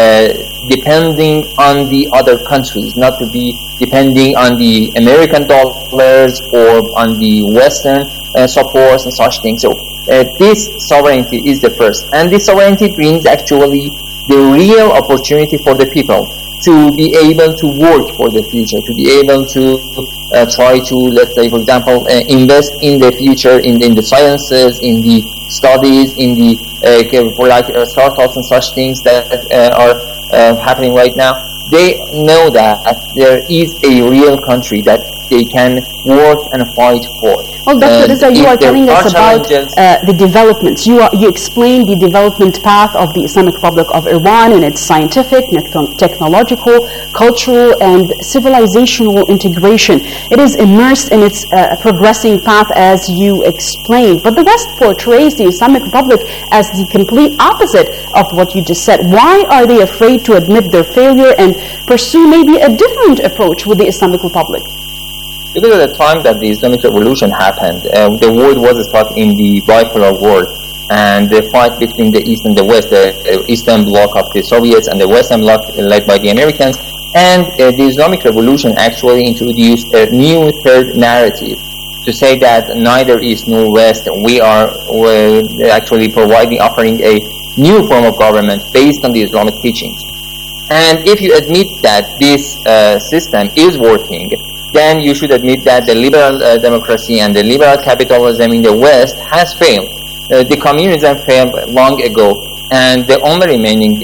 depending on the other countries, not to be depending on the American dollars or on the Western supports and such things. So this sovereignty is the first, and this sovereignty brings actually the real opportunity for the people to be able to work for the future, to be able to try to, let's say, for example, invest in the future, in the sciences, in the studies, in the for like startups and such things that are happening right now. They know that there is a real country that they can work and fight for. Well, Dr. Reza, you are telling us about the developments. You explained the development path of the Islamic Republic of Iran and its scientific, technological, cultural, and civilizational integration. It is immersed in its progressing path, as you explained. But the West portrays the Islamic Republic as the complete opposite of what you just said. Why are they afraid to admit their failure and pursue maybe a different approach with the Islamic Republic? Because at the time that the Islamic Revolution happened, the world was stuck in the bipolar war, and the fight between the East and the West, the Eastern bloc of the Soviets and the Western bloc led by the Americans, and the Islamic Revolution actually introduced a new third narrative to say that neither East nor West, we're actually offering a new form of government based on the Islamic teachings. And if you admit that this system is working, then you should admit that the liberal democracy and the liberal capitalism in the West has failed. The communism failed long ago, and the only remaining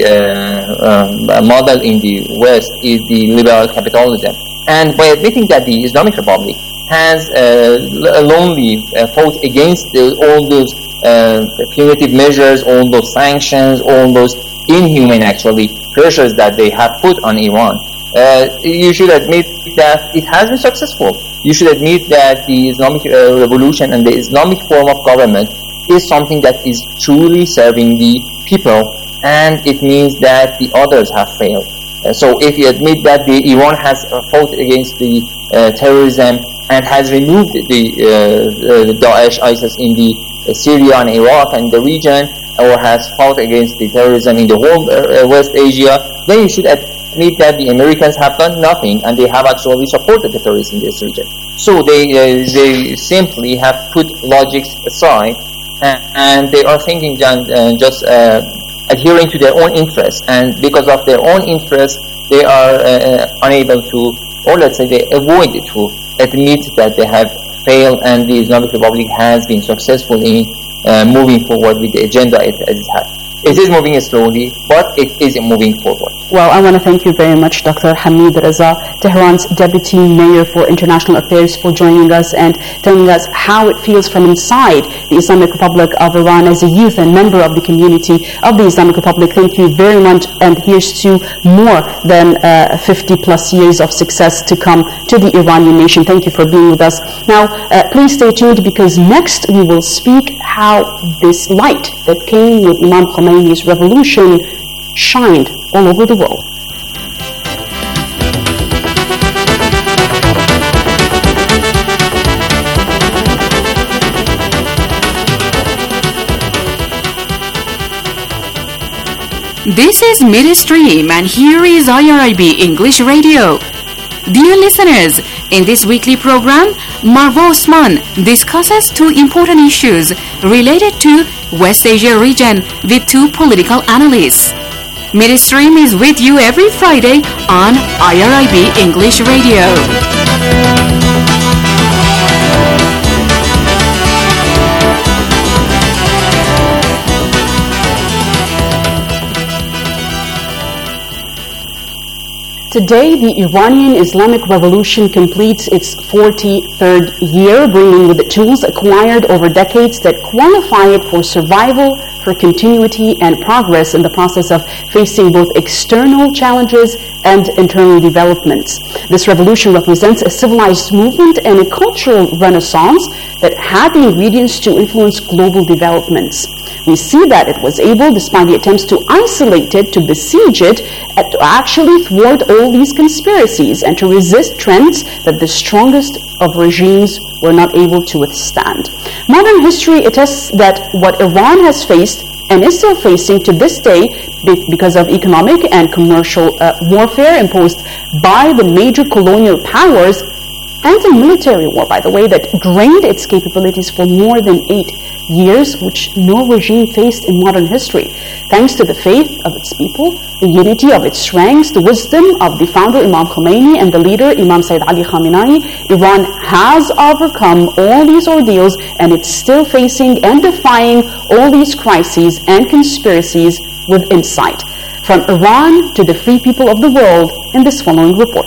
model in the West is the liberal capitalism. And by admitting that the Islamic Republic has lonely fought against all those punitive measures, all those sanctions, all those inhumane actually pressures that they have put on Iran. You should admit that it has been successful. You should admit that the Islamic revolution and the Islamic form of government is something that is truly serving the people, and it means that the others have failed. So if you admit that Iran has fought against the terrorism and has removed the Daesh, ISIS in the Syria and Iraq and the region, or has fought against the terrorism in the whole West Asia, then you should admit that the Americans have done nothing and they have actually supported the terrorists in this region. So they simply have put logics aside and they are thinking just adhering to their own interests, and because of their own interests they are unable to, or let's say they avoid to admit that they have failed and the Islamic Republic has been successful in moving forward with the agenda as it has. It is moving slowly, but it is moving forward. Well, I want to thank you very much, Dr. Hamid Reza, Tehran's Deputy Mayor for International Affairs, for joining us and telling us how it feels from inside the Islamic Republic of Iran as a youth and member of the community of the Islamic Republic. Thank you very much, and here's to more than 50 plus years of success to come to the Iranian nation. Thank you for being with us. Now, please stay tuned, because next we will speak how this light that came with Imam Khomeini's revolution shined all over the world. This is Midstream, and here is IRIB English Radio. Dear listeners, in this weekly program, Marwa Osman discusses two important issues related to West Asia region with two political analysts. Midstream is with you every Friday on IRIB English Radio. Today, the Iranian Islamic Revolution completes its 43rd year, bringing with it tools acquired over decades that qualify it for survival, for continuity, and progress in the process of facing both external challenges and internal developments. This revolution represents a civilized movement and a cultural renaissance that had the ingredients to influence global developments. We see that it was able, despite the attempts to isolate it, to besiege it, and to actually thwart all these conspiracies and to resist trends that the strongest of regimes were not able to withstand. Modern history attests that what Iran has faced and is still facing to this day, because of economic and commercial warfare imposed by the major colonial powers, and a military war, by the way, that drained its capabilities for more than 8 years, which no regime faced in modern history. Thanks to the faith of its people, the unity of its ranks, the wisdom of the founder Imam Khomeini and the leader Imam Sayyid Ali Khamenei, Iran has overcome all these ordeals, and it's still facing and defying all these crises and conspiracies with insight. From Iran to the free people of the world in this following report.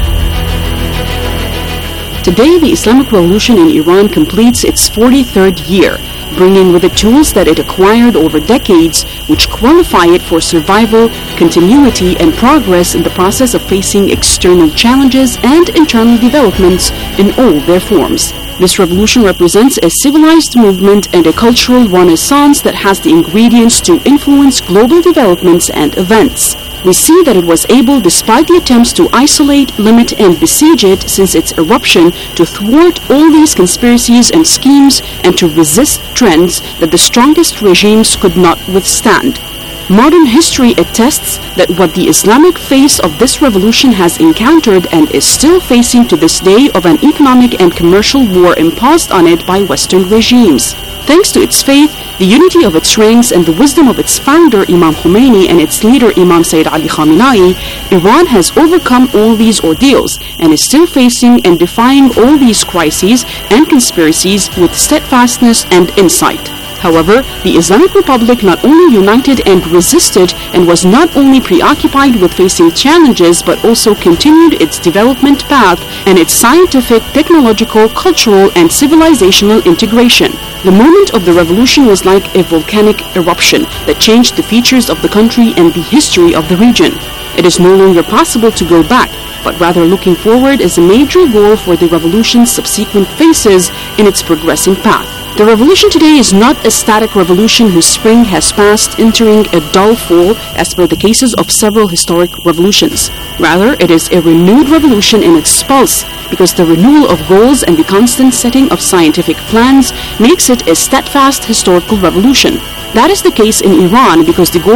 Today, the Islamic Revolution in Iran completes its 43rd year, bringing with it tools that it acquired over decades, which qualify it for survival, continuity, and progress in the process of facing external challenges and internal developments in all their forms. This revolution represents a civilized movement and a cultural renaissance that has the ingredients to influence global developments and events. We see that it was able, despite the attempts to isolate, limit, and besiege it since its eruption, to thwart all these conspiracies and schemes and to resist trends that the strongest regimes could not withstand. Modern history attests that what the Islamic face of this revolution has encountered and is still facing to this day of an economic and commercial war imposed on it by Western regimes. Thanks to its faith, the unity of its ranks, and the wisdom of its founder Imam Khomeini and its leader Imam Sayyid Ali Khamenei, Iran has overcome all these ordeals and is still facing and defying all these crises and conspiracies with steadfastness and insight. However, the Islamic Republic not only united and resisted and was not only preoccupied with facing challenges but also continued its development path and its scientific, technological, cultural and civilizational integration. The moment of the revolution was like a volcanic eruption that changed the features of the country and the history of the region. It is no longer possible to go back, but rather looking forward is a major goal for the revolution's subsequent phases in its progressing path. The revolution today is not a static revolution whose spring has passed, entering a dull fall as per the cases of several historic revolutions. Rather, it is a renewed revolution in its pulse, because the renewal of goals and the constant setting of scientific plans makes it a steadfast historical revolution. That is the case in Iran because the goal